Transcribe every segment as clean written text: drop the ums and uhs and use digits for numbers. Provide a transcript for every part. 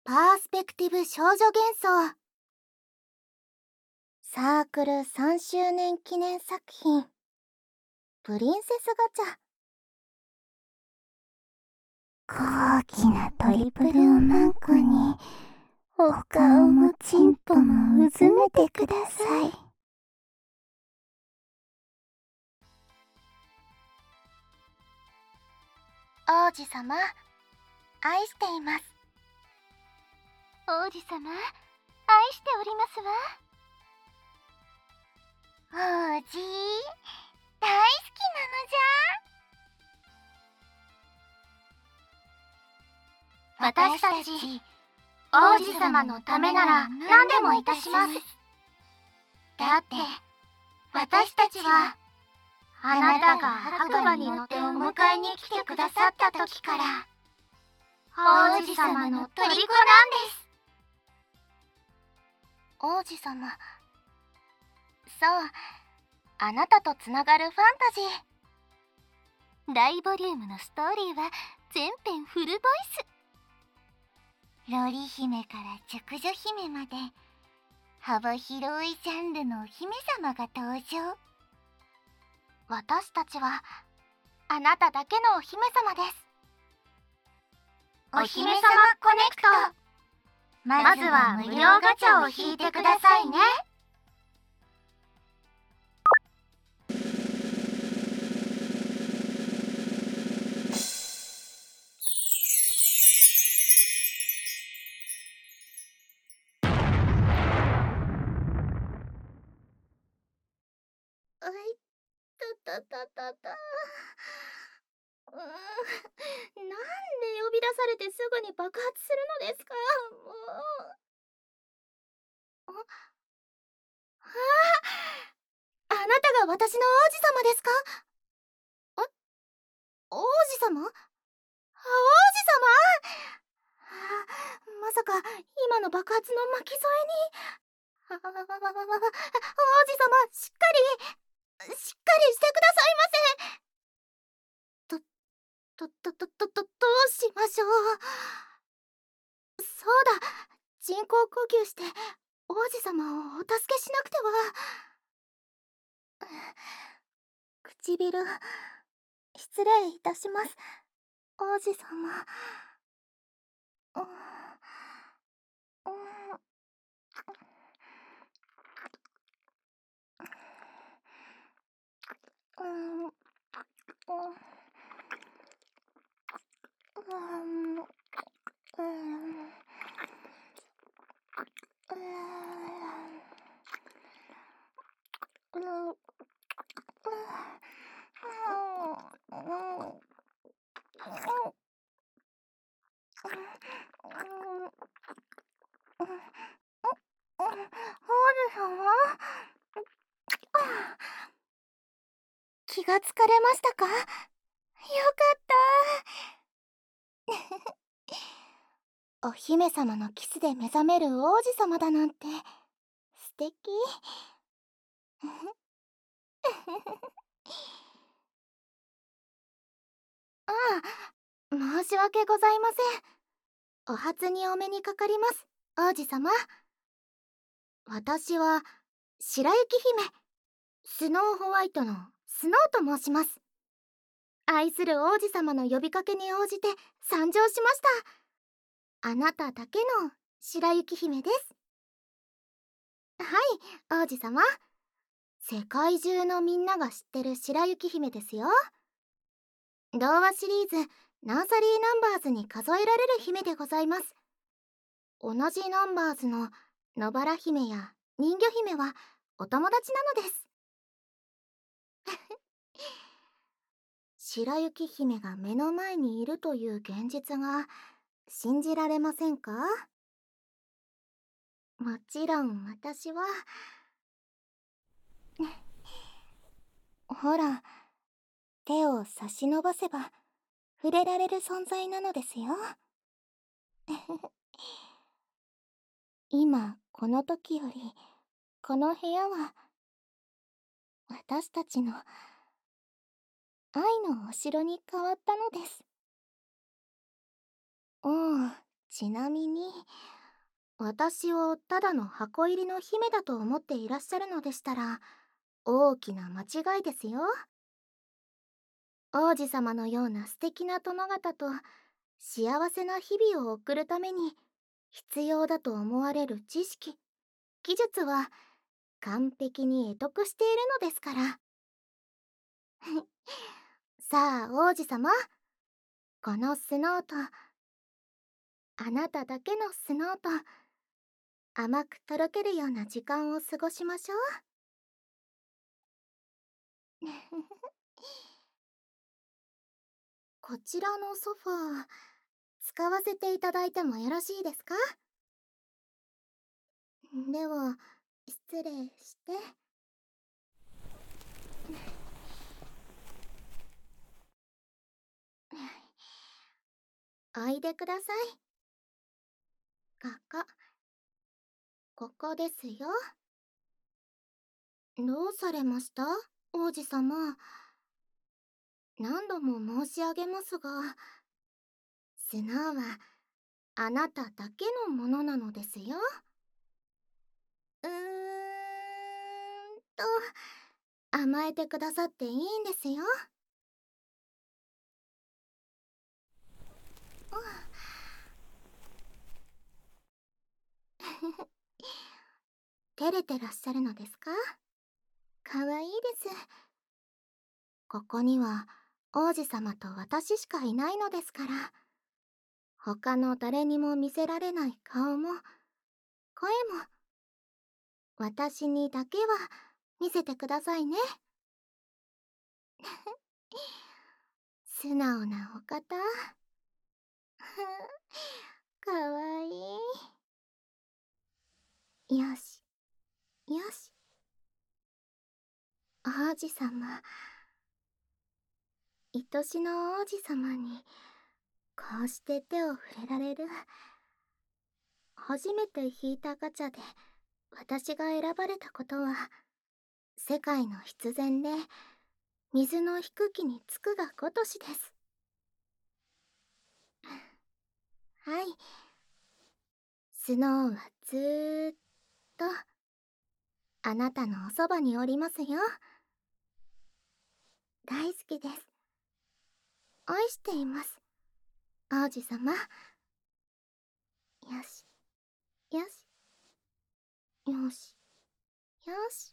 パースペクティブ少女幻想サークル3周年記念作品プリンセスガチャ。高貴なトリプルおまんこにお顔もチンポもうずめてください。王子様、愛しています。 王子様、愛しておりますわ。 王子、大好きなのじゃ。私たち、王子様のためなら何でもいたします。だって、私たちは、あなたが白馬に乗ってお迎えに来てくださった時から、王子様の虜なんです。 王子様、そう、あなたとつながるファンタジー。大ボリュームのストーリーは全編フルボイス。 ロリ姫から熟女姫まで幅広いジャンルのお姫様が登場。私たちはあなただけのお姫様です。 お姫様コネクト。まずは無料ガチャを引いてくださいね。 なんで呼び出されてすぐに爆発するのですか。もう。あなたが私の王子様ですか。王子様？王子様？まさか今の爆発の巻き添えに。王子様、しっかりしてくださいませ。どうしましょう。そうだ、人工呼吸して王子様をお助けしなくては。唇、失礼いたします、王子様。気がつかれましたか？よかったお姫様のキスで目覚める王子様だなんて素敵ああ、申し訳ございません。お初にお目にかかります、王子様。私は白雪姫、スノーホワイトのスノーと申します。愛する王子様の呼びかけに応じて参上しました。あなただけの白雪姫です。はい、王子様。世界中のみんなが知ってる白雪姫ですよ。童話シリーズナーサリーナンバーズに数えられる姫でございます。同じナンバーズの野原姫や人魚姫はお友達なのです。白雪姫が目の前にいるという現実が信じられませんか？もちろん私はほら、手を差し伸ばせば触れられる存在なのですよ。今この時よりこの部屋は私たちの愛のお城に変わったのです。おう、 ちなみに、私をただの箱入りの姫だと思っていらっしゃるのでしたら、大きな間違いですよ。王子様のような素敵な殿方と幸せな日々を送るために必要だと思われる知識、技術は完璧に得得しているのですから。さあ王子様、このスノーと、あなただけのスノーと、甘くとろけるような時間を過ごしましょう。こちらのソファー、使わせていただいてもよろしいですか？では、失礼して。おいでください。ここですよ。どうされました、王子様。何度も申し上げますが、スノーはあなただけのものなのですよ。甘えてくださっていいんですよ。照れてらっしゃるのですか？かわいいです。ここには王子様と私しかいないのですから、他の誰にも見せられない顔も声も私にだけは見せてくださいね。素直なお方。かわいい。よしよし。王子様、愛しの王子様にこうして手を触れられる。初めて引いたガチャで私が選ばれたことは、世界の必然で水の低きにつくが如しです。はい、スノーはずーっとあなたのおそばにおりますよ。大好きです。愛しています、王子様。よしよしよしよし。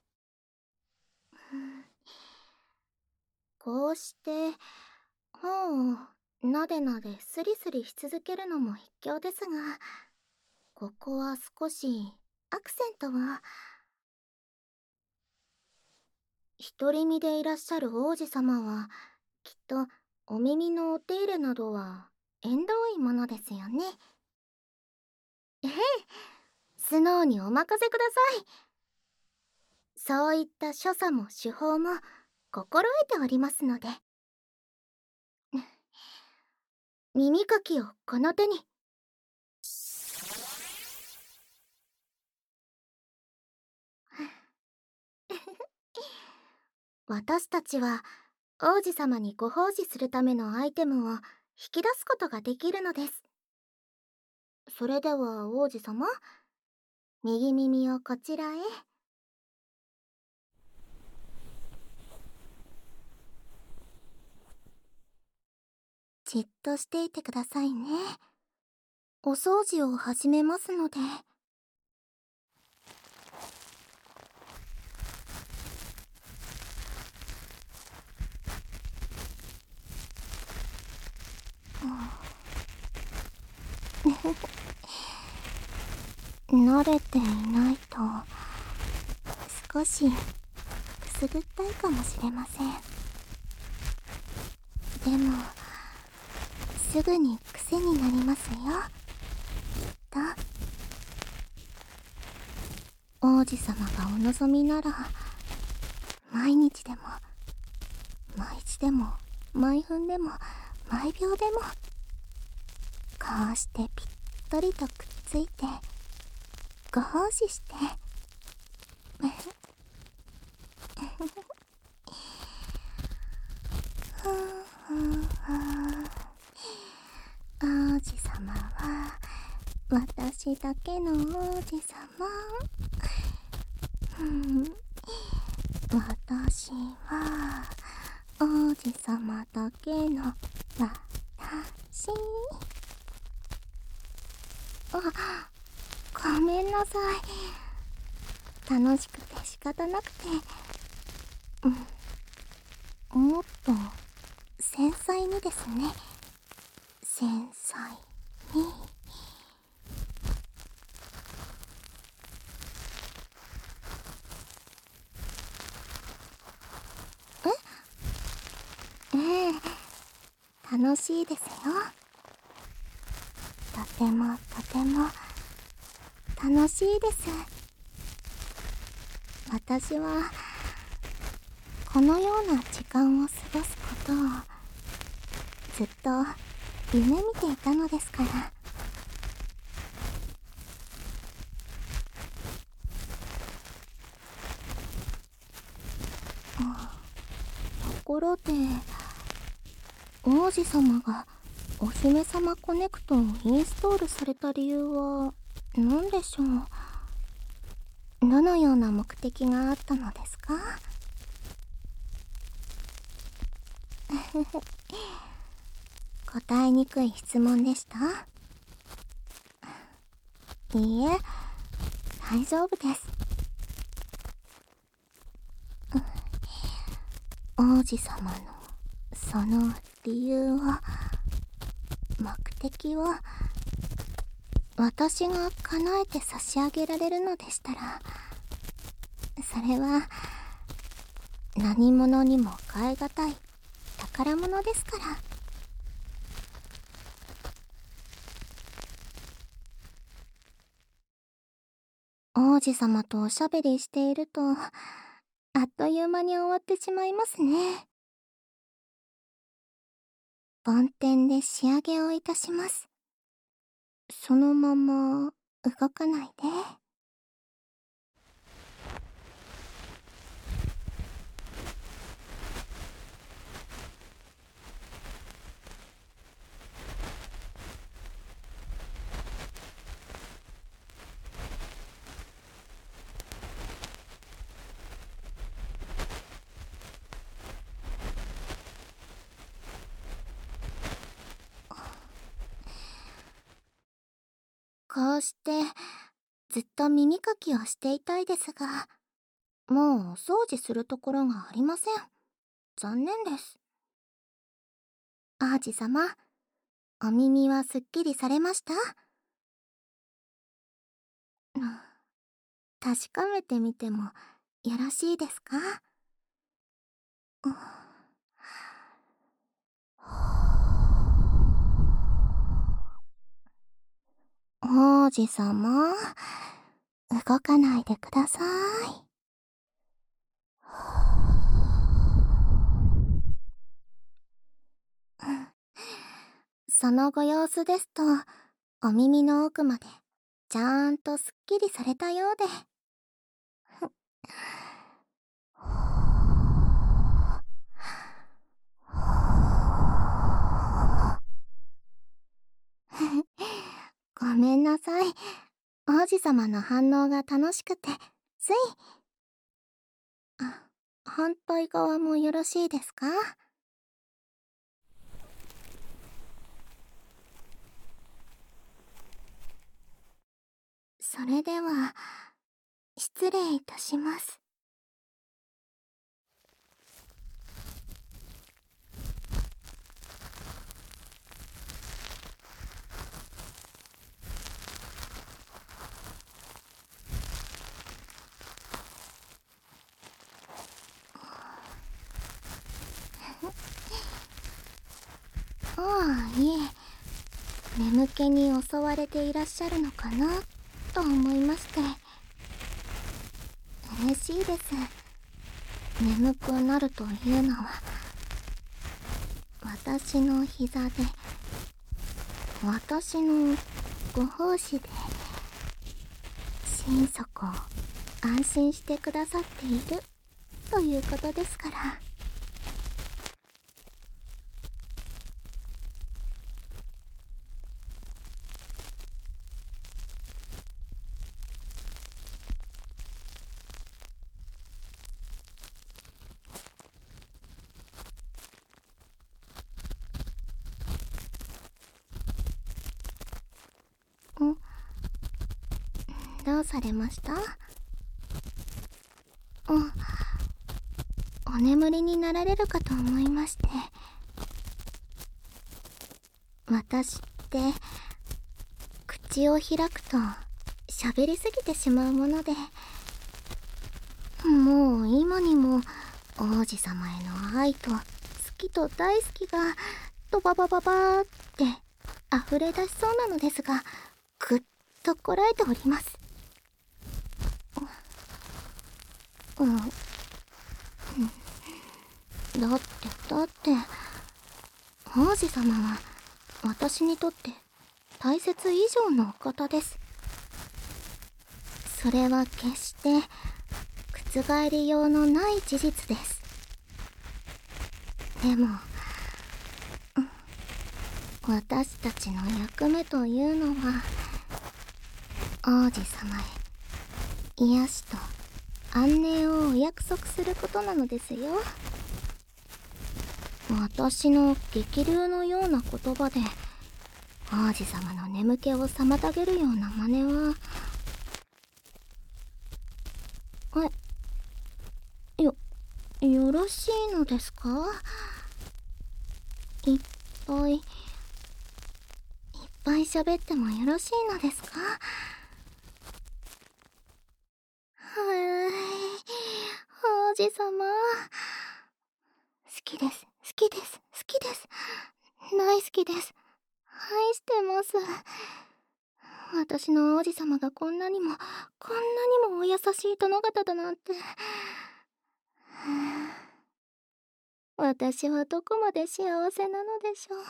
こうして本をなでなでスリスリし続けるのも一興ですが、ここは少しアクセントは。独り身でいらっしゃる王子様はきっとお耳のお手入れなどは縁遠いものですよね。ええ、スノーにお任せください。そういった所作も手法も心得ておりますので。耳かきをこの手に。私たちは王子様にご奉仕するためのアイテムを引き出すことができるのです。それでは王子様、右耳をこちらへ。じっとしていてくださいね。お掃除を始めますので。慣れていないと少しくすぐったいかもしれません。でもすぐに癖になりますよ、きっと。王子様がお望みなら、毎日でも毎時でも毎分でも毎秒でもこうしてぴったりとくっついてご奉仕して王子様は私だけの王子様。私は王子様だけの私。ごめんなさい。楽しくて仕方なくて。もっと繊細にですね。繊細に。ええ、楽しいですよ。とてもとても楽しいです。私はこのような時間を過ごすことをずっと夢見ていたのですから。ところで、王子様がお姫様コネクトをインストールされた理由は何でしょう。どのような目的があったのですか？答えにくい質問でした？いいえ、大丈夫です。王子様のその理由を、目的を私が叶えて差し上げられるのでしたら、それは何者にも代え難い宝物ですから。王子様とおしゃべりしていると、あっという間に終わってしまいますね。梵天で仕上げをいたします。そのまま動かないで。こうしてずっと耳かきをしていたいですが、もうお掃除するところがありません。残念です。王子様、お耳はすっきりされました？確かめてみてもよろしいですか？王子様、動かないでください。そのご様子ですと、お耳の奥までちゃんとすっきりされたようで。ごめんなさい。王子様の反応が楽しくて、つい。反対側もよろしいですか？それでは、失礼いたします。いえ、眠気に襲われていらっしゃるのかなと思いまして。嬉しいです。眠くなるというのは、私の膝で、私のご奉仕で、心底安心してくださっているということですから。 どうされました？お眠りになられるかと思いまして。私って口を開くと喋りすぎてしまうもので、もう今にも王子様への愛と好きと大好きがドババババーって溢れ出しそうなのですが、ぐっとこらえております。だって王子様は私にとって大切以上のお方です。それは決して覆りようのない事実です。でも私たちの役目というのは王子様へ癒しと安寧をお約束することなのですよ。私の激流のような言葉で王子様の眠気を妨げるような真似はよろしいのですか？いっぱい喋ってもよろしいのですか？王子様、好きです、好きです、好きです。大好きです。愛してます。私の王子様がこんなにもお優しい殿方だなんて。私はどこまで幸せなのでしょう。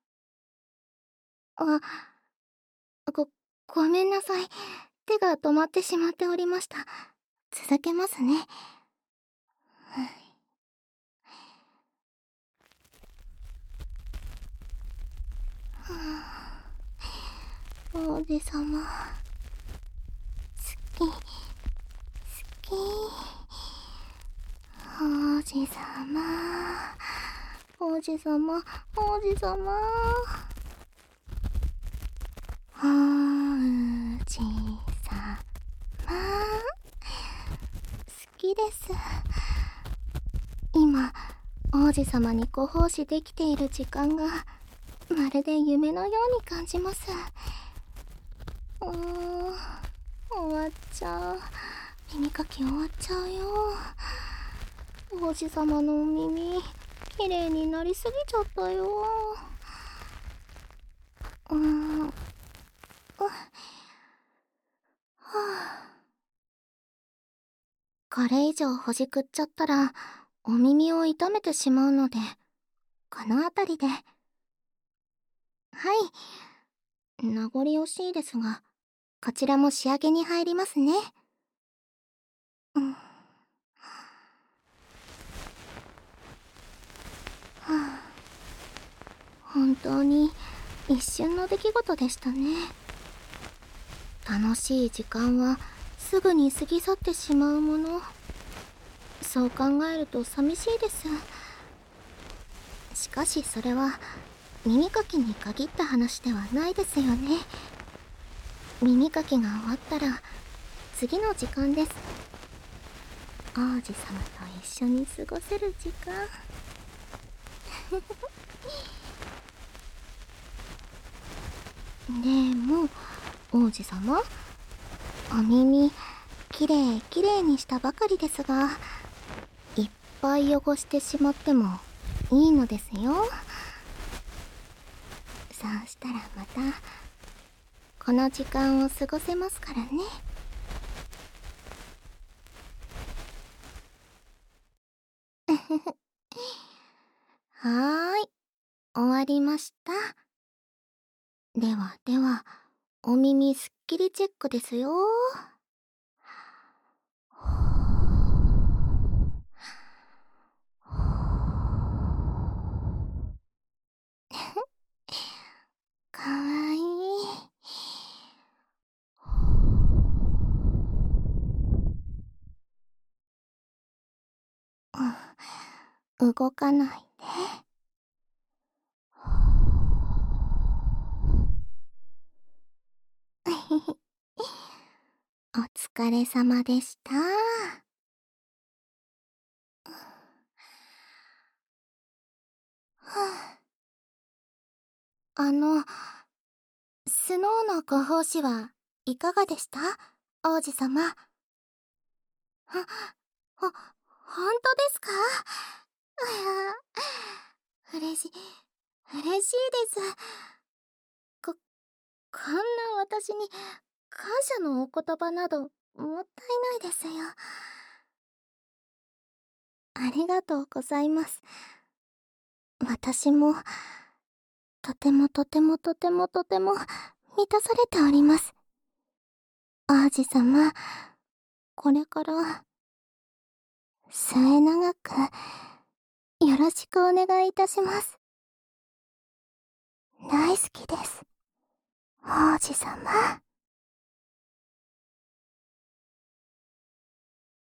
ごめんなさい。手が止まってしまっておりました。続けますね。王子様、好き。王子様、王子様。王子様、好きです。今王子様にご奉仕できている時間がまるで夢のように感じます。終わっちゃう。耳かき終わっちゃうよ。王子様のお耳綺麗になりすぎちゃったよ。これ以上ほじくっちゃったらお耳を痛めてしまうので、この辺りで。はい、名残惜しいですがこちらも仕上げに入りますね。本当に一瞬の出来事でしたね。楽しい時間はすぐに過ぎ去ってしまうもの。そう考えると寂しいです。しかしそれは耳かきに限った話ではないですよね。耳かきが終わったら次の時間です。王子様と一緒に過ごせる時間。でも王子様、お耳きれいにしたばかりですが、いっぱい汚してしまってもいいのですよ。そうしたらまたこの時間を過ごせますからね。はーい、終わりました。ではお耳すっきりチェックですよ。かわいい。動かないで。 疲れ様でした。スノーのご奉仕はいかがでした？王子様。ほ、ほんとですか？嬉しいです。こんな私に感謝のお言葉などもったいないですよ。ありがとうございます。私もとても満たされております。王子様、これから末永くよろしくお願いいたします。大好きです、王子様。